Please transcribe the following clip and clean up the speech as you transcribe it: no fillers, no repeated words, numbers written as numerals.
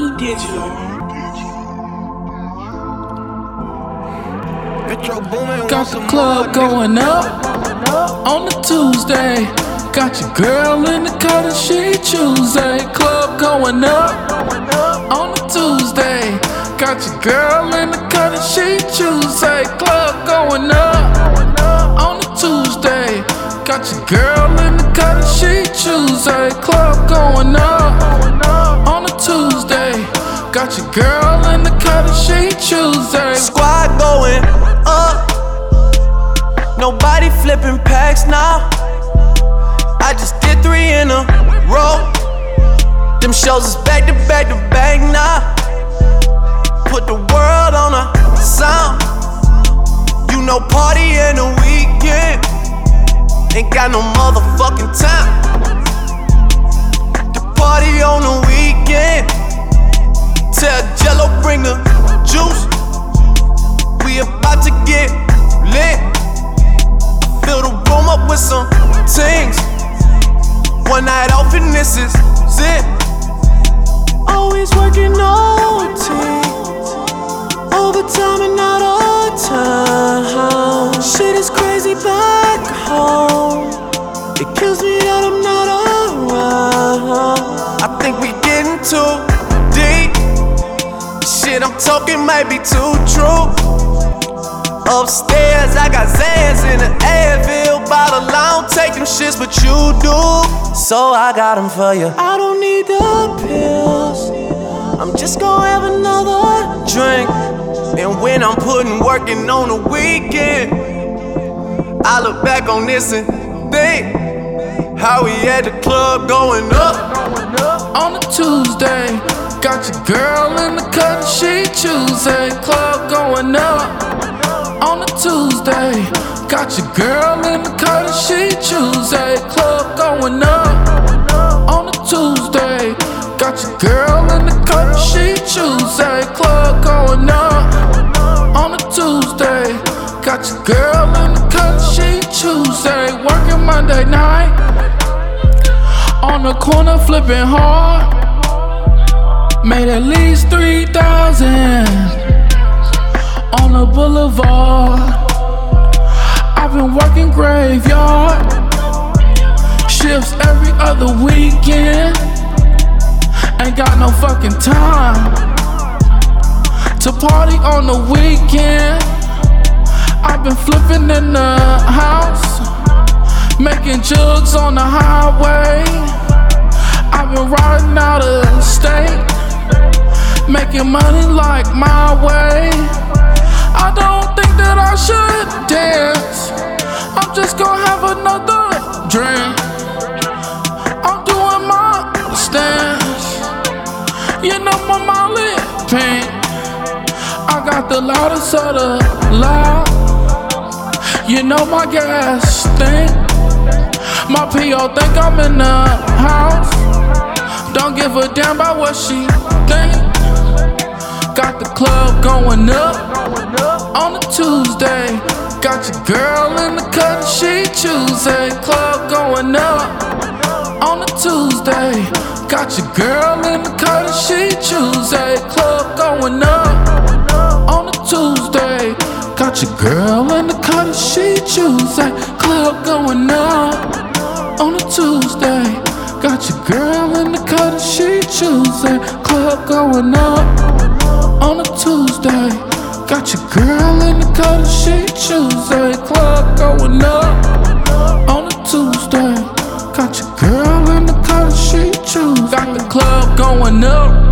Digital. Got the club going up on the Tuesday. Got your girl in the car that she Tuesday. Club going up on the Tuesday. Got your girl in the car that she Tuesday. Club going up on the Tuesday. Got your girl in the car that she Tuesday. Club going up on the Tuesday. Got your girl in the car that she Tuesday. Squad going up. Nobody flipping packs now. I just did 3 in a row. Them shows is back to back to back now. Put the world on a sound. You know, party in the weekend. Ain't got no motherfucking time. The party on the weekend. Tell Jello bring the juice. We about to get lit. Fill the room up with some things. One night off and this is it. Always working OT, overtime and not all time. Shit is crazy back home. It kills me that I'm not around. I think we getting too deep. Shit I'm talking might be too true. Upstairs, I got Zans in the Advil bottle. I don't take them shits, but you do. So I got them for you. I don't need the pills. I'm just gonna have another drink. And when I'm putting working on the weekend, I look back on this and think how we at the club going up on a Tuesday. Got your girl in the cut, she Tuesday. Club going up on a Tuesday. Got your girl in the car that she Tuesday. Club going up on a Tuesday. Got your girl in the car that she Tuesday. Club going up on a Tuesday. Got your girl in the car that she Tuesday. Working Monday night on the corner flipping hard. Made at least 3,000 on the boulevard. I've been working graveyard shifts every other weekend. Ain't got no fucking time to party on the weekend. I've been flipping in the house, making jugs on the highway. I've been riding out of state, making money like my way. I don't think that I should dance. I'm just gonna have another drink. I'm doing my stance. You know my Molly pink. I got the loudest of the loud. You know my gas stink. My P.O. think I'm in the house. Don't give a damn about what she think. Got the club going up on a Tuesday. Got your girl in the cut, she Tuesday. Club going up on a Tuesday. Got your girl in the cut, she Tuesday. Club going up on a Tuesday. Got your girl in the cut, she Tuesday. Club going up on a Tuesday. Got your girl in the cut, she Tuesday. Club going up on a Tuesday. Got your girl in the car that she Tuesday. Club going up on a Tuesday. Got your girl in the car that she Tuesday. Got the club going up